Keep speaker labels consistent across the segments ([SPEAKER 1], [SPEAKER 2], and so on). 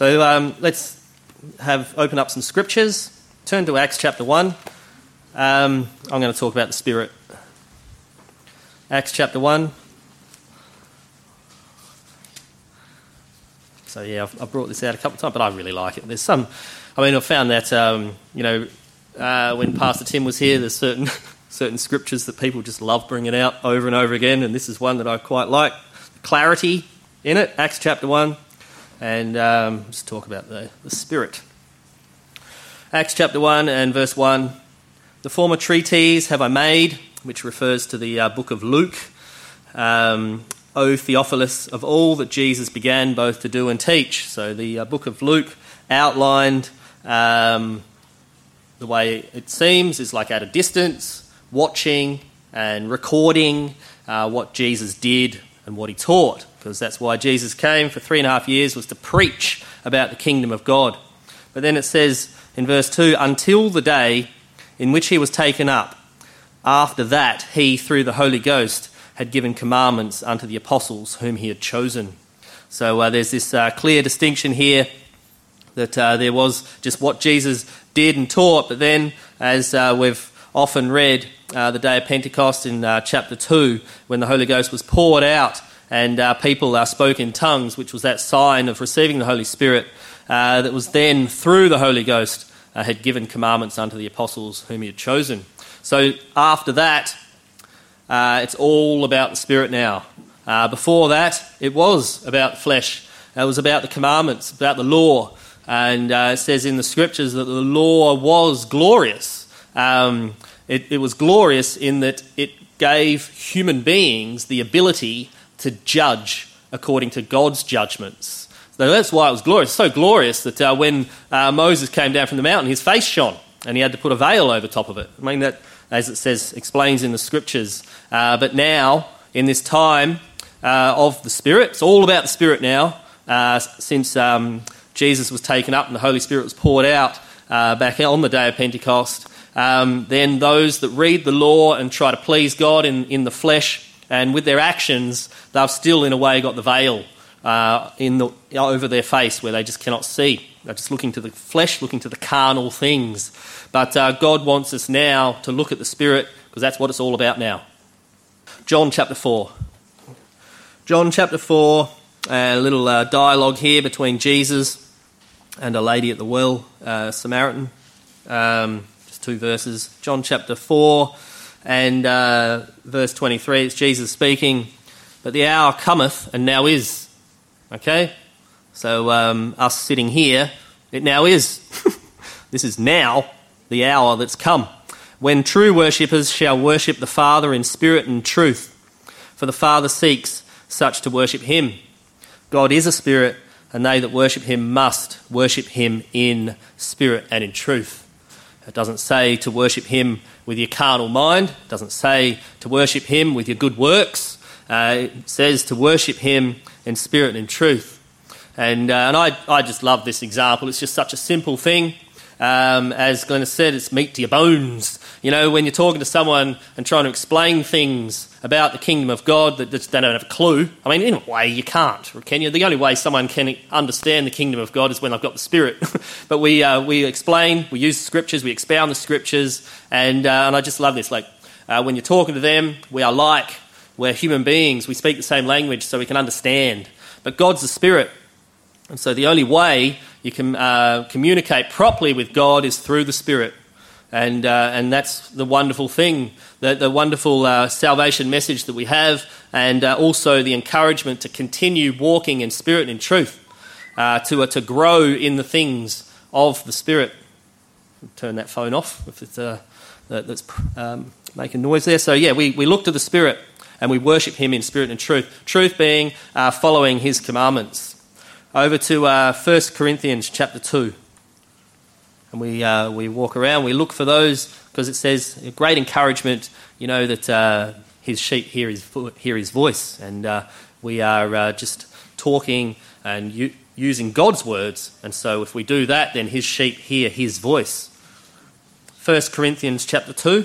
[SPEAKER 1] So let's open up some scriptures. Turn to Acts chapter 1. I'm going to talk about the Spirit. Acts chapter 1. So yeah, I've brought this out a couple of times, but I really like it. There's some, I found that, when Pastor Tim was here, there's certain scriptures that people just love bringing out over and over again, and this is one that I quite like. Clarity in it, Acts chapter 1, and just talk about the Spirit. Acts chapter 1 and verse 1, the former treatise have I made, which refers to the book of Luke, O Theophilus, of all that Jesus began both to do and teach. So the book of Luke outlined, the way it seems, is like at a distance, watching and recording what Jesus did and what he taught, because that's why Jesus came for 3.5 years, was to preach about the kingdom of God. But then it says in verse 2, until the day in which he was taken up, after that he, through the Holy Ghost, had given commandments unto the apostles whom he had chosen. So there's this clear distinction here that there was just what Jesus did and taught, but then, as we've often read, the day of Pentecost in chapter 2, when the Holy Ghost was poured out and people spoke in tongues, which was that sign of receiving the Holy Spirit, that was then, through the Holy Ghost, had given commandments unto the apostles whom he had chosen. So after that, it's all about the Spirit now. Before that, it was about flesh. It was about the commandments, about the law. And it says in the Scriptures that the law was glorious. It was glorious in that it gave human beings the ability to judge according to God's judgments. So that's why it was glorious. So glorious that when Moses came down from the mountain, his face shone and he had to put a veil over top of it. That, as it says, explains in the Scriptures. But now, in this time of the Spirit, it's all about the Spirit now, since Jesus was taken up and the Holy Spirit was poured out back on the day of Pentecost. Then those that read the law and try to please God in the flesh and with their actions, they've still in a way got the veil over their face where they just cannot see. They're just looking to the flesh, looking to the carnal things. But God wants us now to look at the Spirit, because that's what it's all about now. John chapter 4. John chapter 4, a little dialogue here between Jesus and a lady at the well, Samaritan. Just 2 verses. John chapter 4 and verse 23, it's Jesus speaking, but the hour cometh and now is. Okay? So us sitting here, it now is. This is now the hour that's come, when true worshippers shall worship the Father in spirit and truth. For the Father seeks such to worship him. God is a spirit, and they that worship him must worship him in spirit and in truth. It doesn't say to worship him with your carnal mind. It doesn't say to worship him with your good works. It says to worship him in spirit and in truth. And I just love this example. It's just such a simple thing. As Glenn has said, it's meat to your bones. You know, when you're talking to someone and trying to explain things about the kingdom of God that they don't have a clue. In a way, you can't, can you? The only way someone can understand the kingdom of God is when they've got the Spirit. But we explain, we use the Scriptures, we expound the Scriptures, and I just love this. When you're talking to them, we're human beings. We speak the same language so we can understand. But God's the Spirit. And so the only way you can communicate properly with God is through the Spirit. And that's the wonderful thing, the wonderful salvation message that we have, and also the encouragement to continue walking in spirit and in truth, to grow in the things of the Spirit. Turn that phone off if it's that's making noise there. So yeah, we look to the Spirit and we worship him in spirit and truth. Truth being following his commandments. Over to 1 Corinthians chapter 2. And we walk around, we look for those, because it says a great encouragement, that his sheep hear his voice. And we are just talking and using God's words. And so if we do that, then his sheep hear his voice. 1 Corinthians chapter 2.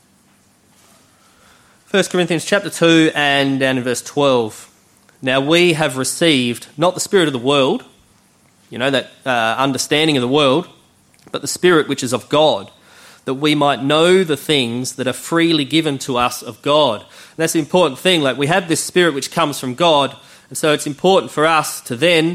[SPEAKER 1] 1 Corinthians chapter 2 and down in verse 12. Now we have received not the spirit of the world, that understanding of the world, but the Spirit which is of God, that we might know the things that are freely given to us of God. And that's the important thing. Like, we have this Spirit which comes from God, and so it's important for us to then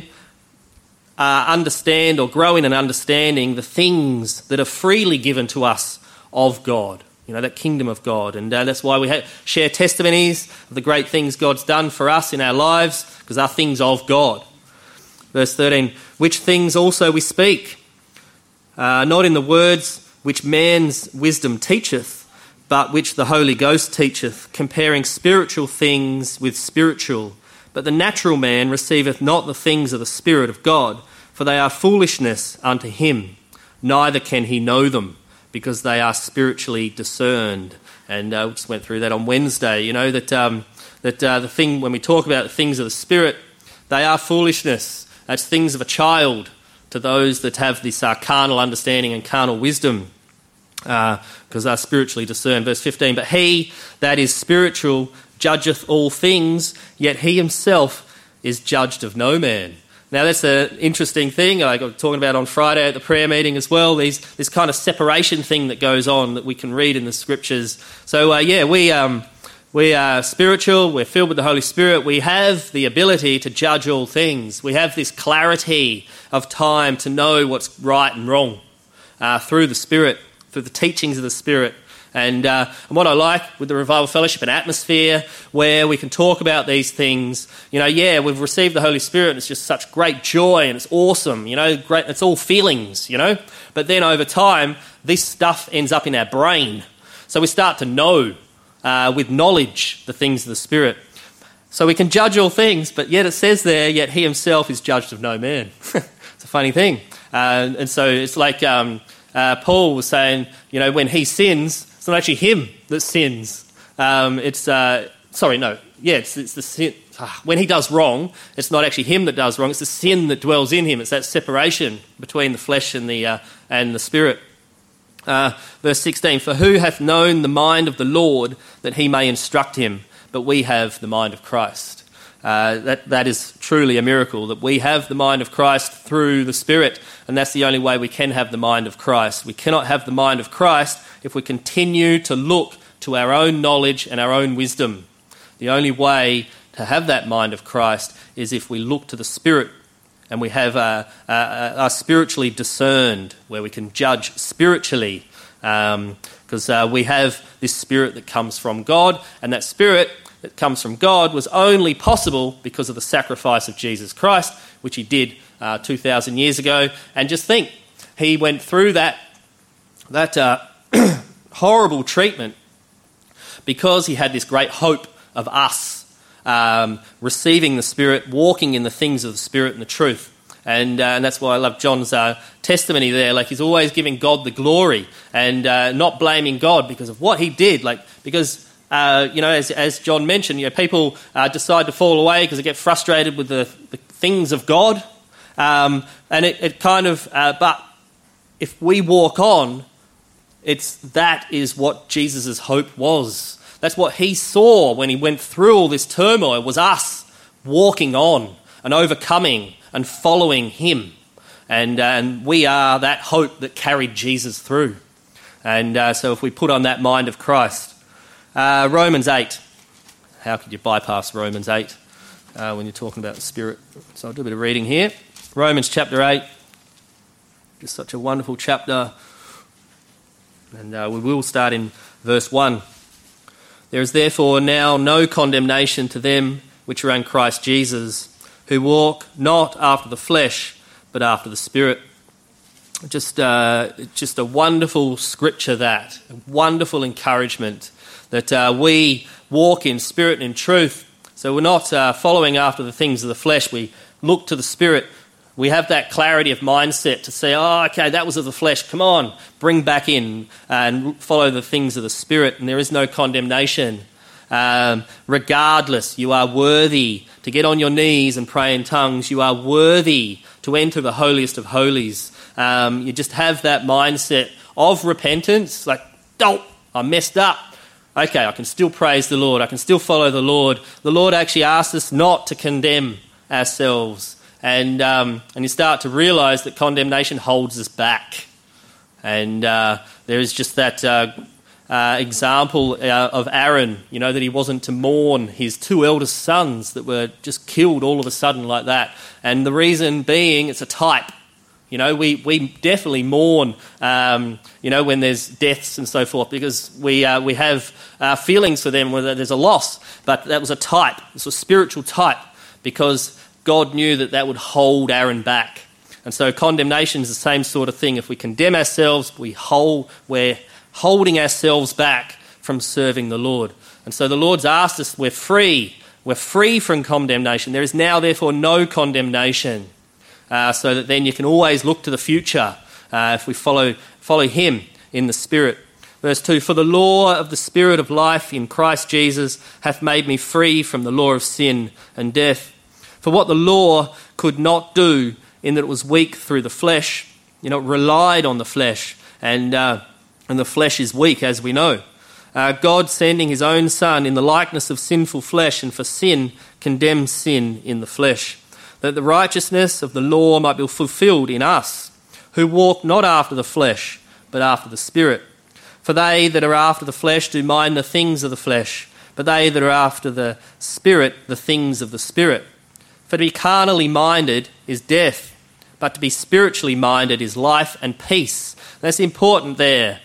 [SPEAKER 1] understand or grow in an understanding the things that are freely given to us of God. That kingdom of God. And that's why we share testimonies of the great things God's done for us in our lives, because they're things of God. Verse 13, which things also we speak, not in the words which man's wisdom teacheth, but which the Holy Ghost teacheth, comparing spiritual things with spiritual. But the natural man receiveth not the things of the Spirit of God, for they are foolishness unto him, neither can he know them, because they are spiritually discerned. And we just went through that on Wednesday, that the thing, when we talk about the things of the Spirit, they are foolishness. That's things of a child to those that have this carnal understanding and carnal wisdom, because they're spiritually discerned. Verse 15, but he that is spiritual judgeth all things, yet he himself is judged of no man. Now, that's an interesting thing. I was talking about on Friday at the prayer meeting as well, this kind of separation thing that goes on that we can read in the Scriptures. So, we are spiritual, we're filled with the Holy Spirit, we have the ability to judge all things. We have this clarity of time to know what's right and wrong through the Spirit, through the teachings of the Spirit. And what I like with the Revival Fellowship, an atmosphere where we can talk about these things. We've received the Holy Spirit and it's just such great joy and it's awesome, great. It's all feelings, But then over time, this stuff ends up in our brain. So we start to know with knowledge the things of the Spirit. So we can judge all things, but yet it says there, yet he himself is judged of no man. It's a funny thing. And so it's like Paul was saying, when he sins, it's not actually him that sins. It's the sin. When he does wrong, it's not actually him that does wrong. It's the sin that dwells in him. It's that separation between the flesh and the Spirit. Verse 16, for who hath known the mind of the Lord that he may instruct him? But we have the mind of Christ. That is truly a miracle, that we have the mind of Christ through the Spirit, and that's the only way we can have the mind of Christ. We cannot have the mind of Christ if we continue to look to our own knowledge and our own wisdom. The only way to have that mind of Christ is if we look to the Spirit and we are spiritually discerned, where we can judge spiritually, because we have this Spirit that comes from God, and that Spirit that comes from God was only possible because of the sacrifice of Jesus Christ, which he did 2,000 years ago. And just think, he went through that horrible treatment because he had this great hope of us receiving the Spirit, walking in the things of the Spirit and the truth. And that's why I love John's testimony there. Like, he's always giving God the glory and not blaming God because of what he did. Because as John mentioned, people decide to fall away because they get frustrated with the things of God. And it kind of, but if we walk on, that is what Jesus' hope was. That's what he saw when he went through all this turmoil, was us walking on and overcoming and following him. And we are that hope that carried Jesus through. And so if we put on that mind of Christ. Romans 8. How could you bypass Romans 8 when you're talking about the Spirit? So I'll do a bit of reading here. Romans chapter 8. Just such a wonderful chapter. And we will start in verse 1. There is therefore now no condemnation to them which are in Christ Jesus, who walk not after the flesh, but after the Spirit. Just a wonderful scripture, that a wonderful encouragement that we walk in spirit and in truth. So we're not following after the things of the flesh. We look to the Spirit. We have that clarity of mindset to say, okay, that was of the flesh. Come on, bring back in and follow the things of the Spirit. And there is no condemnation. Regardless, you are worthy to get on your knees and pray in tongues. You are worthy to enter the holiest of holies. You just have that mindset of repentance, like, I messed up. Okay, I can still praise the Lord. I can still follow the Lord. The Lord actually asks us not to condemn ourselves. and you start to realise that condemnation holds us back. And there is just that example of Aaron, that he wasn't to mourn his 2 eldest sons that were just killed all of a sudden like that. And the reason being, it's a type. We definitely mourn, when there's deaths and so forth, because we have feelings for them whether there's a loss. But that was a type. It's a spiritual type, because God knew that would hold Aaron back. And so condemnation is the same sort of thing. If we condemn ourselves, we're holding ourselves back from serving the Lord. And so the Lord's asked us, we're free. We're free from condemnation. There is now, therefore, no condemnation. So that then you can always look to the future if we follow him in the Spirit. Verse 2, for the law of the Spirit of life in Christ Jesus hath made me free from the law of sin and death. For what the law could not do, in that it was weak through the flesh, it relied on the flesh, and the flesh is weak, as we know. God sending his own Son in the likeness of sinful flesh, and for sin condemned sin in the flesh, that the righteousness of the law might be fulfilled in us, who walk not after the flesh, but after the Spirit. For they that are after the flesh do mind the things of the flesh, but they that are after the Spirit, the things of the Spirit. For to be carnally minded is death, but to be spiritually minded is life and peace. That's important there.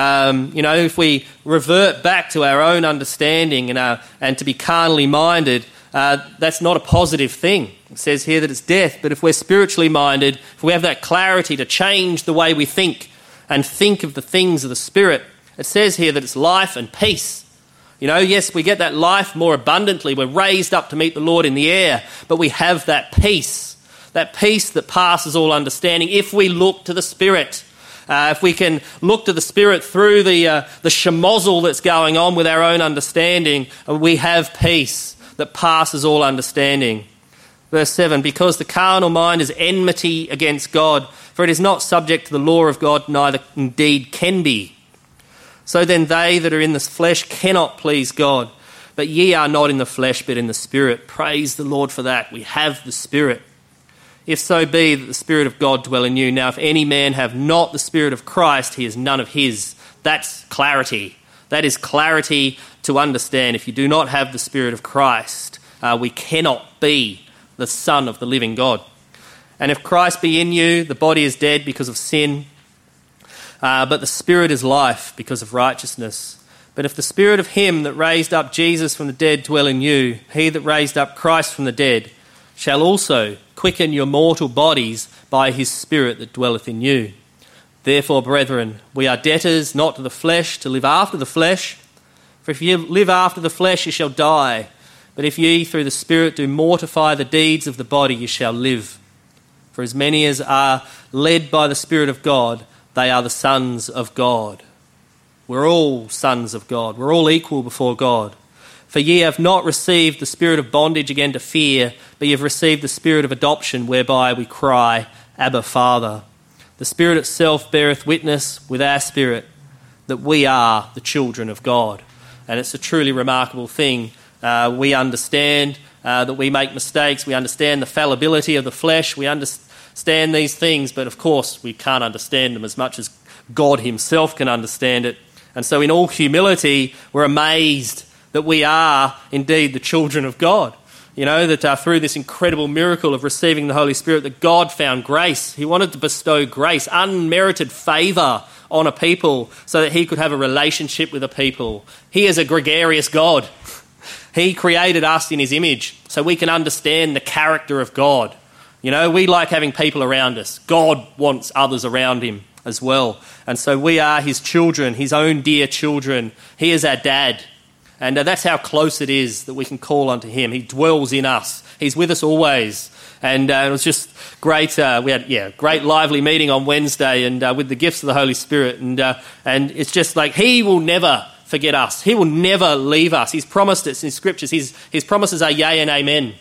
[SPEAKER 1] If we revert back to our own understanding and to be carnally minded, that's not a positive thing. It says here that it's death, but if we're spiritually minded, if we have that clarity to change the way we think and think of the things of the Spirit, it says here that it's life and peace. Yes, we get that life more abundantly. We're raised up to meet the Lord in the air, but we have that peace that passes all understanding if we look to the Spirit. If we can look to the Spirit through the shemozzle that's going on with our own understanding, we have peace that passes all understanding. Verse 7, because the carnal mind is enmity against God, for it is not subject to the law of God, neither indeed can be. So then they that are in the flesh cannot please God. But ye are not in the flesh, but in the Spirit. Praise the Lord for that. We have the Spirit. If so be that the Spirit of God dwell in you. Now, if any man have not the Spirit of Christ, he is none of his. That's clarity. That is clarity to understand. If you do not have the Spirit of Christ, we cannot be the Son of the living God. And if Christ be in you, the body is dead because of sin, but the Spirit is life because of righteousness. But if the Spirit of him that raised up Jesus from the dead dwell in you, he that raised up Christ from the dead shall also quicken your mortal bodies by his Spirit that dwelleth in you. Therefore, brethren, we are debtors not to the flesh, to live after the flesh. For if ye live after the flesh, ye shall die. But if ye through the Spirit do mortify the deeds of the body, ye shall live. For as many as are led by the Spirit of God, they are the sons of God. We're all sons of God. We're all equal before God. For ye have not received the spirit of bondage again to fear, but ye have received the Spirit of adoption, whereby we cry, Abba, Father. The Spirit itself beareth witness with our spirit that we are the children of God. And it's a truly remarkable thing. We understand that we make mistakes. We understand the fallibility of the flesh. We understand these things, but of course we can't understand them as much as God himself can understand it. And so in all humility, we're amazed that we are indeed the children of God. That through this incredible miracle of receiving the Holy Spirit, that God found grace. He wanted to bestow grace, unmerited favour on a people so that he could have a relationship with a people. He is a gregarious God. He created us in his image so we can understand the character of God. We like having people around us. God wants others around him as well. And so we are his children, his own dear children. He is our dad. And that's how close it is that we can call unto him. He dwells in us. He's with us always. And it was just great. We had a great lively meeting on Wednesday and with the gifts of the Holy Spirit. And it's just like he will never forget us. He will never leave us. He's promised us in Scriptures. His promises are yea and amen.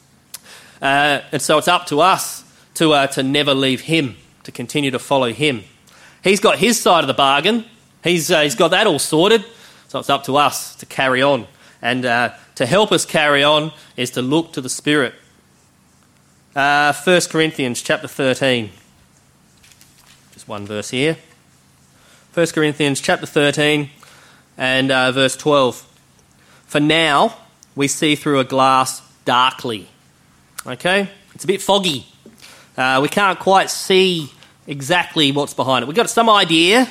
[SPEAKER 1] And so it's up to us to never leave him, to continue to follow him. He's got his side of the bargain. He's got that all sorted. So it's up to us to carry on. And to help us carry on is to look to the Spirit. 1 Corinthians chapter 13. Just one verse here. 1 Corinthians chapter 13 and verse 12. For now we see through a glass darkly. Okay? It's a bit foggy. We can't quite see exactly what's behind it. We've got some idea.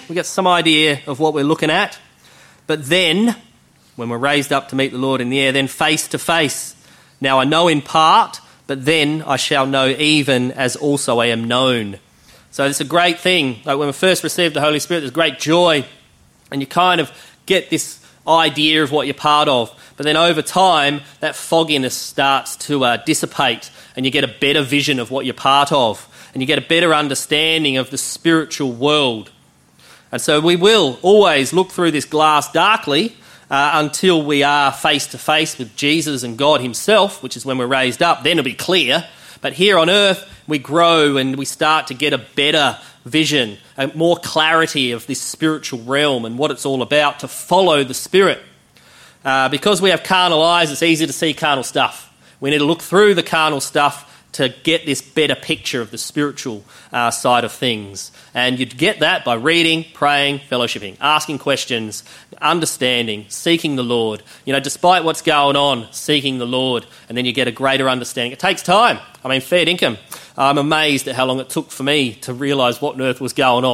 [SPEAKER 1] Of what we're looking at. But then, when we're raised up to meet the Lord in the air, then face to face. Now I know in part, but then I shall know even as also I am known. So it's a great thing. Like when we first received the Holy Spirit, there's great joy, and you kind of get this idea of what you're part of. But then over time, that fogginess starts to dissipate, and you get a better vision of what you're part of, and you get a better understanding of the spiritual world. And so we will always look through this glass darkly until we are face to face with Jesus and God himself, which is when we're raised up. Then it'll be clear. But here on earth, we grow and we start to get a better vision, more clarity of this spiritual realm and what it's all about, to follow the Spirit. Because we have carnal eyes, it's easy to see carnal stuff. We need to look through the carnal stuff to get this better picture of the spiritual side of things. And you'd get that by reading, praying, fellowshipping, asking questions, understanding, seeking the Lord. Despite what's going on, seeking the Lord, and then you get a greater understanding. It takes time. Fair dinkum. I'm amazed at how long it took for me to realise what on earth was going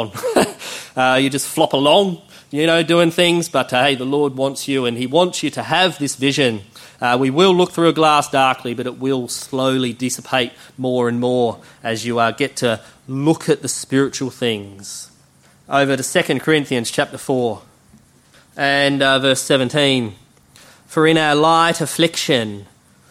[SPEAKER 1] on. You just flop along, doing things, but hey, the Lord wants you, and he wants you to have this vision. We will look through a glass darkly, but it will slowly dissipate more and more as you get to look at the spiritual things. Over to 2 Corinthians chapter 4 and verse 17. For in our light affliction,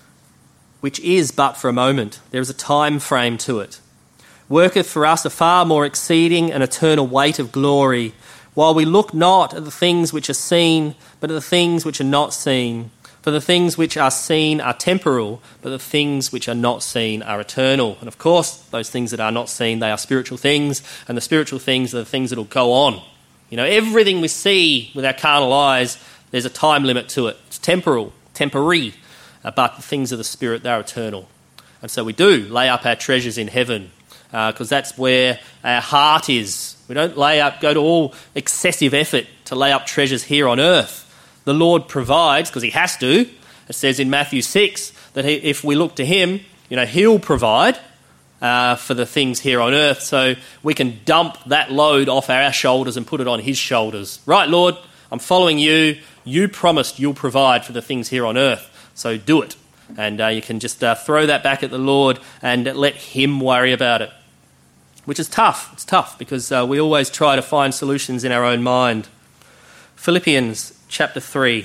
[SPEAKER 1] which is but for a moment, there is a time frame to it, worketh for us a far more exceeding and eternal weight of glory, while we look not at the things which are seen, but at the things which are not seen. For the things which are seen are temporal, but the things which are not seen are eternal. And of course, those things that are not seen, they are spiritual things, and the spiritual things are the things that will go on. Everything we see with our carnal eyes, there's a time limit to it. It's temporary, but the things of the Spirit, they're eternal. And so we do lay up our treasures in heaven, because that's where our heart is. We don't go to all excessive effort to lay up treasures here on earth. The Lord provides, because he has to. It says in Matthew 6 that if we look to him, he'll provide for the things here on earth, so we can dump that load off our shoulders and put it on his shoulders. Right, Lord, I'm following you. You promised you'll provide for the things here on earth, so do it. And you can just throw that back at the Lord and let him worry about it, which is tough. It's tough because we always try to find solutions in our own mind. Philippians chapter 3.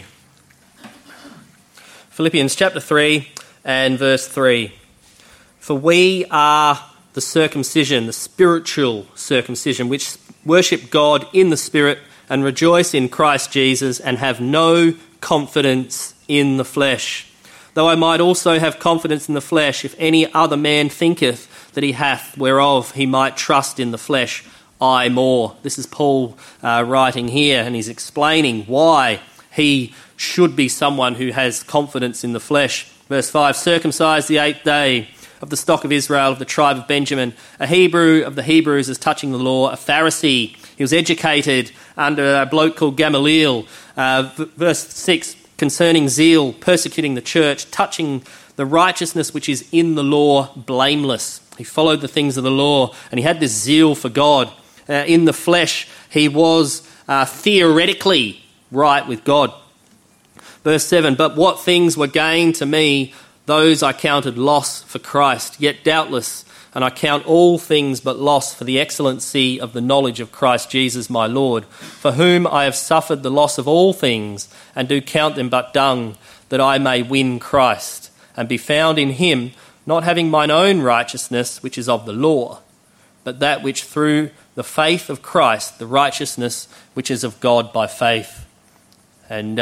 [SPEAKER 1] Philippians chapter 3 and verse 3. For we are the circumcision, the spiritual circumcision, which worship God in the Spirit and rejoice in Christ Jesus and have no confidence in the flesh. Though I might also have confidence in the flesh, if any other man thinketh that he hath, whereof he might trust in the flesh, I more. This is Paul writing here, and he's explaining why he should be someone who has confidence in the flesh. Verse 5, circumcised the 8th day, of the stock of Israel, of the tribe of Benjamin, a Hebrew of the Hebrews as touching the law, a Pharisee. He was educated under a bloke called Gamaliel. Verse 6, concerning zeal, persecuting the church, touching the righteousness which is in the law, blameless. He followed the things of the law, and he had this zeal for God. In the flesh, he was theoretically right with God. Verse 7, but what things were gain to me, those I counted loss for Christ. Yet doubtless, and I count all things but loss for the excellency of the knowledge of Christ Jesus my Lord, for whom I have suffered the loss of all things, and do count them but dung, that I may win Christ, and be found in him, not having mine own righteousness, which is of the law, but that which through the faith of Christ, the righteousness which is of God by faith. And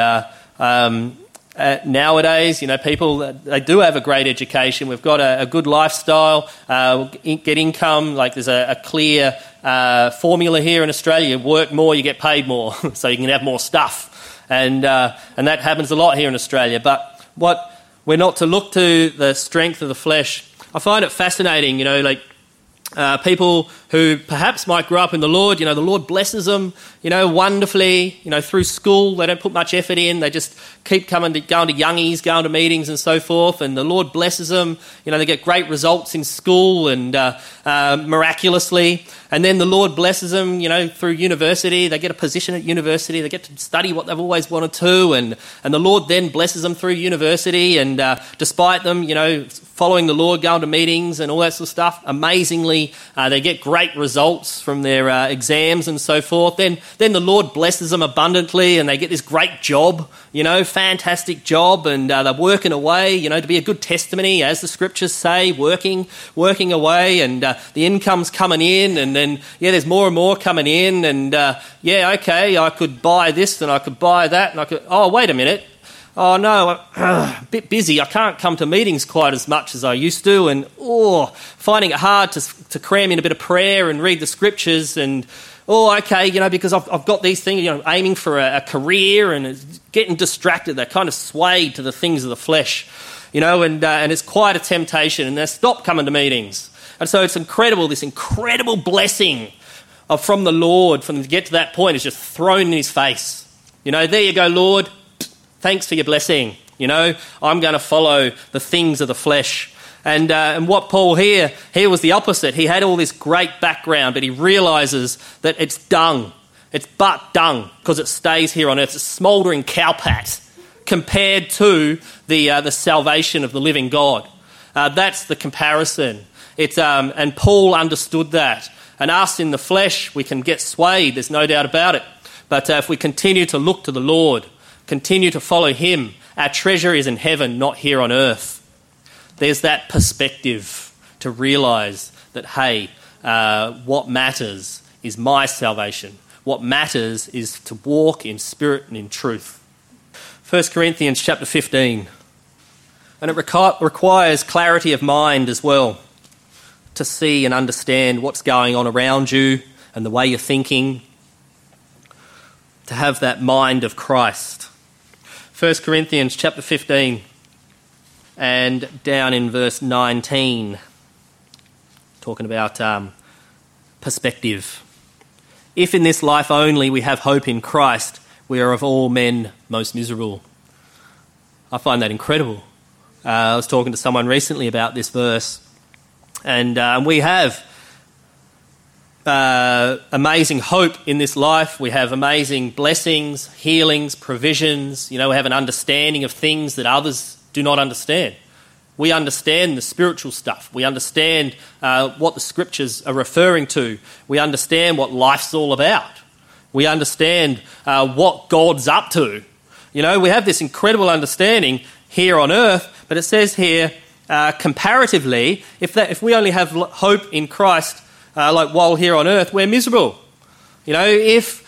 [SPEAKER 1] nowadays, people, they do have a great education. We've got a good lifestyle, get income. Like there's a clear formula here in Australia. Work more, you get paid more, so you can have more stuff. And that happens a lot here in Australia. But we're not to look to the strength of the flesh, I find it fascinating, people who perhaps might grow up in the Lord, the Lord blesses them, wonderfully, through school. They don't put much effort in. They just keep going to youngies, going to meetings and so forth, and the Lord blesses them. They get great results in school and miraculously. And then the Lord blesses them, through university. They get a position at university. They get to study what they've always wanted to, and the Lord then blesses them through university. And despite them, following the Lord, going to meetings and all that sort of stuff, amazingly, they get great results from their exams and so forth. Then the Lord blesses them abundantly, and they get this great job, fantastic job, and they're working away, to be a good testimony, as the scriptures say, working away, and the income's coming in, and then, there's more and more coming in, and, I could buy this, and I could buy that, and I could, oh, wait a minute, oh no, a bit busy, I can't come to meetings quite as much as I used to, and finding it hard to cram in a bit of prayer and read the scriptures, and because I've got these things, aiming for a career, and it's getting distracted. They're kind of swayed to the things of the flesh, and it's quite a temptation, and they stop coming to meetings. And so it's incredible, this incredible blessing from the Lord, from to get to that point, is just thrown in his face. There you go, Lord, thanks for your blessing. I'm going to follow the things of the flesh. And what Paul here was the opposite. He had all this great background, but he realises that it's dung. It's but dung, because it stays here on earth. It's a smouldering cowpat compared to the salvation of the living God. That's the comparison. And Paul understood that. And us in the flesh, we can get swayed, there's no doubt about it. But if we continue to look to the Lord, continue to follow him, our treasure is in heaven, not here on earth. There's that perspective to realise that, hey, what matters is my salvation. What matters is to walk in spirit and in truth. 1 Corinthians chapter 15. And it requires clarity of mind as well, to see and understand what's going on around you and the way you're thinking, to have that mind of Christ. 1 Corinthians chapter 15 and down in verse 19, talking about perspective. If in this life only we have hope in Christ, we are of all men most miserable. I find that incredible. I was talking to someone recently about this verse, and we have amazing hope in this life. We have amazing blessings, healings, provisions. We have an understanding of things that others do not understand. We understand the spiritual stuff. We understand what the scriptures are referring to. We understand what life's all about. We understand what God's up to. We have this incredible understanding here on earth, but it says here, comparatively, if we only have hope in Christ, while here on earth, we're miserable. If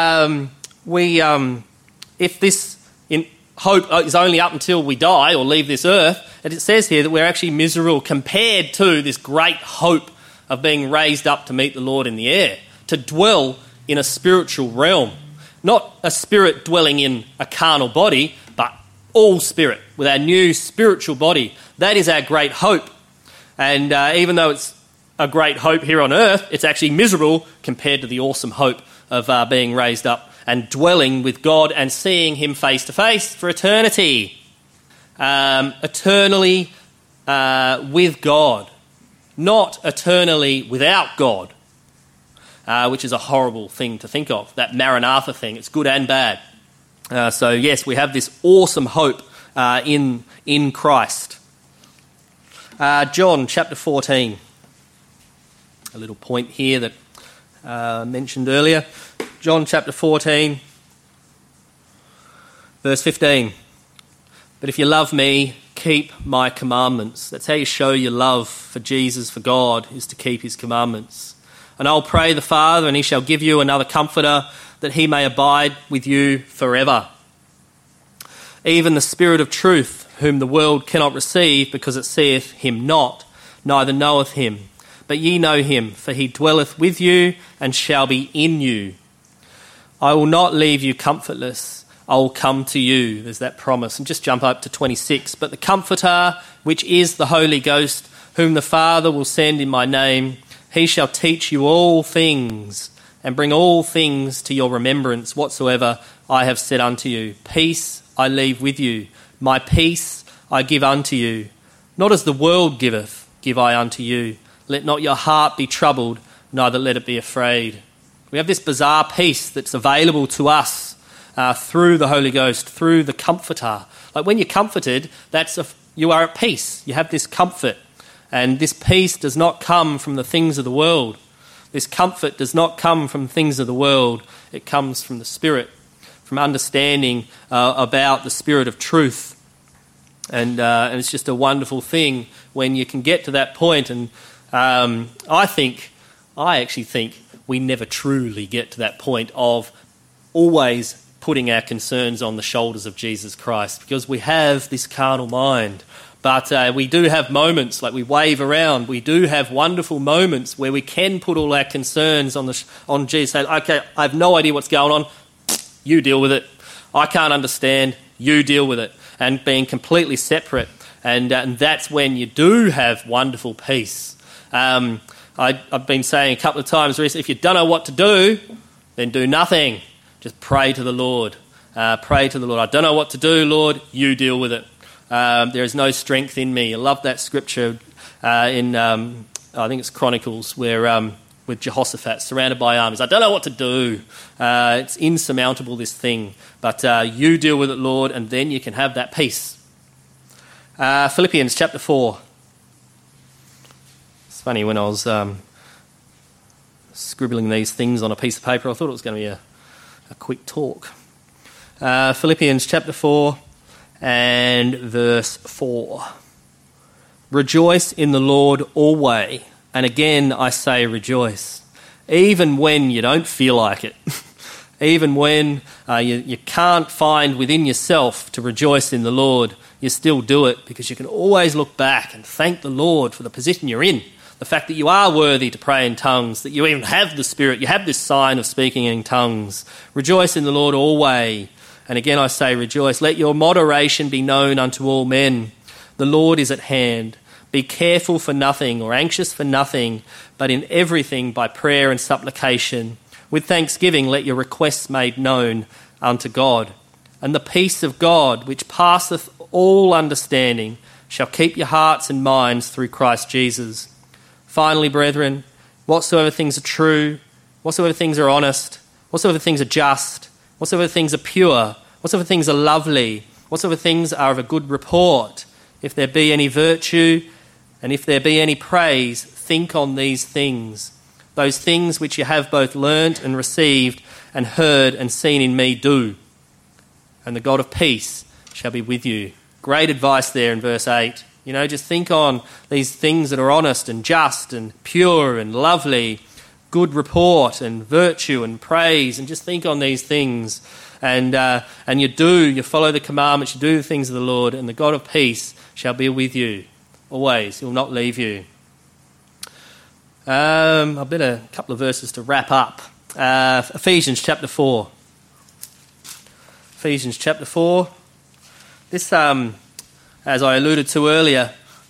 [SPEAKER 1] this hope is only up until we die or leave this earth, and it says here that we're actually miserable compared to this great hope of being raised up to meet the Lord in the air, to dwell in a spiritual realm. Not a spirit dwelling in a carnal body, but all spirit, with our new spiritual body. That is our great hope. And even though it's a great hope here on earth, it's actually miserable compared to the awesome hope of being raised up and dwelling with God and seeing him face to face for eternity. Eternally with God, not eternally without God, which is a horrible thing to think of, that Maranatha thing. It's good and bad. So yes, we have this awesome hope in Christ. John chapter 14. A little point here that I mentioned earlier. John chapter 14, verse 15. But if you love me, keep my commandments. That's how you show your love for Jesus, for God, is to keep his commandments. And I'll pray the Father, and he shall give you another comforter, that he may abide with you forever. Even the Spirit of truth, whom the world cannot receive, because it seeth him not, neither knoweth him. But ye know him, for he dwelleth with you and shall be in you. I will not leave you comfortless. I will come to you. There's that promise. And just jump up to 26. But the Comforter, which is the Holy Ghost, whom the Father will send in my name. He shall teach you all things and bring all things to your remembrance whatsoever I have said unto you. Peace I leave with you. My peace I give unto you. Not as the world giveth, give I unto you. Let not your heart be troubled, neither let it be afraid. We have this bizarre peace that's available to us through the Holy Ghost, through the Comforter. Like when you're comforted, you are at peace. You have this comfort. And this peace does not come from the things of the world. This comfort does not come from things of the world. It comes from the Spirit, from understanding about the Spirit of truth. And it's just a wonderful thing when you can get to that point. And I actually think we never truly get to that point of always putting our concerns on the shoulders of Jesus Christ, because we have this carnal mind. But we do have moments, like we wave around, we do have wonderful moments where we can put all our concerns on Jesus. Say, okay, I have no idea what's going on, you deal with it. I can't understand, you deal with it. And being completely separate. And that's when you do have wonderful peace. I've been saying a couple of times recently, if you don't know what to do, then do nothing. Just pray to the Lord. Pray to the Lord. I don't know what to do, Lord, you deal with it. There is no strength in me. I love that scripture in, I think it's Chronicles, where with Jehoshaphat, surrounded by armies. I don't know what to do. It's insurmountable, this thing. But you deal with it, Lord, and then you can have that peace. Philippians chapter 4. It's funny, when I was scribbling these things on a piece of paper, I thought it was going to be a quick talk. Philippians chapter 4 and verse 4. Rejoice in the Lord always. And again, I say rejoice, even when you don't feel like it, even when you can't find within yourself to rejoice in the Lord, you still do it, because you can always look back and thank the Lord for the position you're in, the fact that you are worthy to pray in tongues, that you even have the Spirit, you have this sign of speaking in tongues. Rejoice in the Lord always. And again, I say rejoice. Let your moderation be known unto all men. The Lord is at hand. Be careful for nothing, or anxious for nothing, but in everything by prayer and supplication. With thanksgiving let your requests made known unto God. And the peace of God, which passeth all understanding, shall keep your hearts and minds through Christ Jesus. Finally, brethren, whatsoever things are true, whatsoever things are honest, whatsoever things are just, whatsoever things are pure, whatsoever things are lovely, whatsoever things are of a good report, if there be any virtue, and if there be any praise, think on these things. Those things which you have both learnt and received and heard and seen in me, do. And the God of peace shall be with you. Great advice there in verse 8. You know, just think on these things that are honest and just and pure and lovely, good report and virtue and praise, and just think on these things. And you follow the commandments, you do the things of the Lord, and the God of peace shall be with you. Always, he will not leave you. I've got a couple of verses to wrap up. Ephesians chapter 4. Ephesians chapter 4. This, as I alluded to earlier,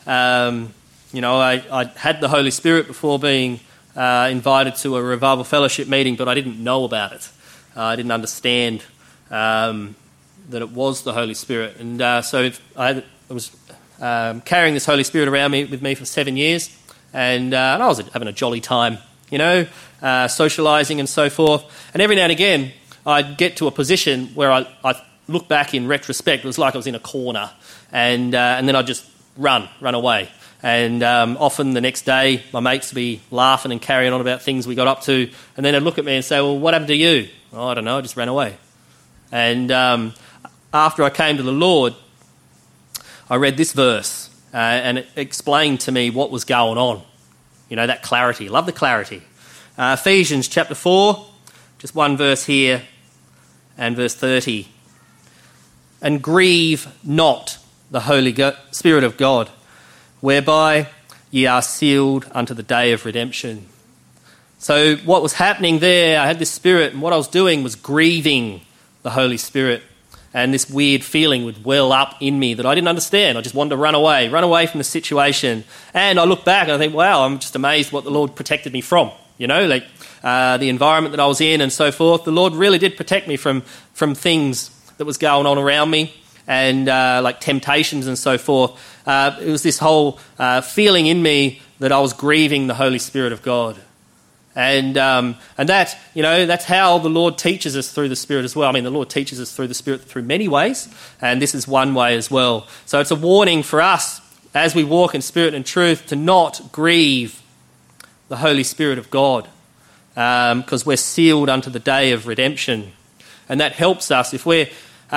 [SPEAKER 1] I had the Holy Spirit before being invited to a revival fellowship meeting, but I didn't know about it. I didn't understand that it was the Holy Spirit. And so I was carrying this Holy Spirit around with me for 7 years, and I was having a jolly time, socialising and so forth. And every now and again, I'd get to a position where I look back in retrospect, it was like I was in a corner, and then I'd just run away. And often the next day, my mates would be laughing and carrying on about things we got up to, and then they'd look at me and say, well, what happened to you? Oh, I don't know, I just ran away. And after I came to the Lord, I read this verse, and it explained to me what was going on. That clarity. Love the clarity. Ephesians chapter 4, just one verse here, and verse 30. And grieve not the Holy Spirit of God, whereby ye are sealed unto the day of redemption. So what was happening there, I had this Spirit, and what I was doing was grieving the Holy Spirit. and this weird feeling would well up in me that I didn't understand. I just wanted to run away from the situation. And I look back and I think, wow, I'm just amazed what the Lord protected me from. The environment that I was in and so forth. The Lord really did protect me from things that was going on around me, and like temptations and so forth. It was this whole feeling in me that I was grieving the Holy Spirit of God. And that, that's how the Lord teaches us through the Spirit as well. I mean, the Lord teaches us through the Spirit through many ways, and this is one way as well. So it's a warning for us as we walk in Spirit and truth to not grieve the Holy Spirit of God, because we're sealed unto the day of redemption. And that helps us if we're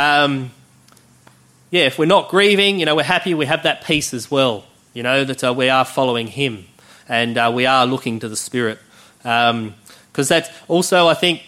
[SPEAKER 1] not grieving, we're happy, we have that peace as well, that we are following Him and we are looking to the Spirit. Because that's also, I think,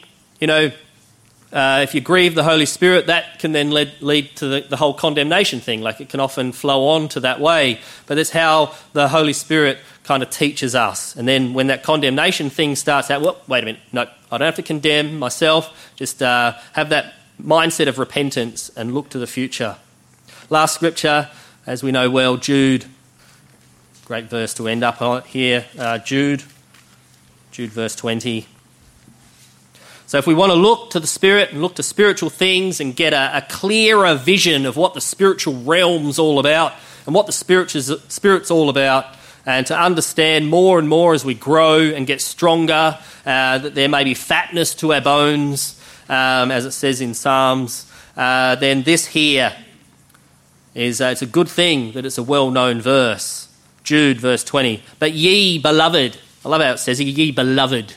[SPEAKER 1] if you grieve the Holy Spirit, that can then lead to the whole condemnation thing. Like, it can often flow on to that way. But that's how the Holy Spirit kind of teaches us. And then when that condemnation thing starts out, well, wait a minute, no, I don't have to condemn myself. Just have that mindset of repentance and look to the future. Last scripture, as we know well, Jude. Great verse to end up on here. Jude verse 20. So if we want to look to the Spirit and look to spiritual things and get a clearer vision of what the spiritual realm's all about and what the Spirit's all about, and to understand more and more as we grow and get stronger, that there may be fatness to our bones, as it says in Psalms, then this here is it's a good thing that it's a well-known verse. Jude verse 20. But ye beloved, I love how it says, ye beloved.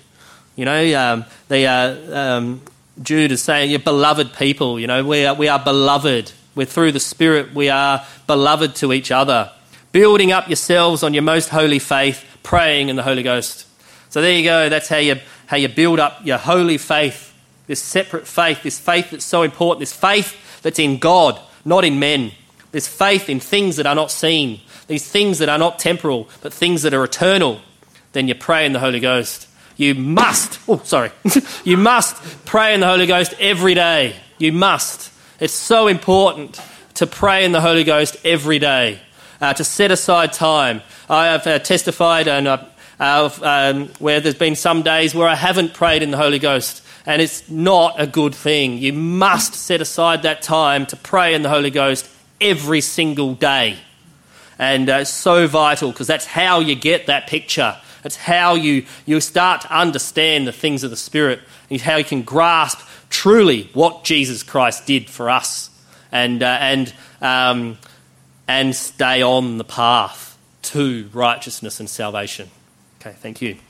[SPEAKER 1] Jude is saying, you're beloved people. We are beloved. We're through the Spirit. We are beloved to each other. Building up yourselves on your most holy faith, praying in the Holy Ghost. So there you go. That's how you build up your holy faith, this separate faith, this faith that's so important, this faith that's in God, not in men. This faith in things that are not seen, these things that are not temporal, but things that are eternal. Then you pray in the Holy Ghost. You must pray in the Holy Ghost every day. You must. It's so important to pray in the Holy Ghost every day, to set aside time. I have testified where there's been some days where I haven't prayed in the Holy Ghost, and it's not a good thing. You must set aside that time to pray in the Holy Ghost every single day. And it's so vital, because that's how you get that picture. It's how you start to understand the things of the Spirit, and how you can grasp truly what Jesus Christ did for us, and stay on the path to righteousness and salvation. Okay, thank you.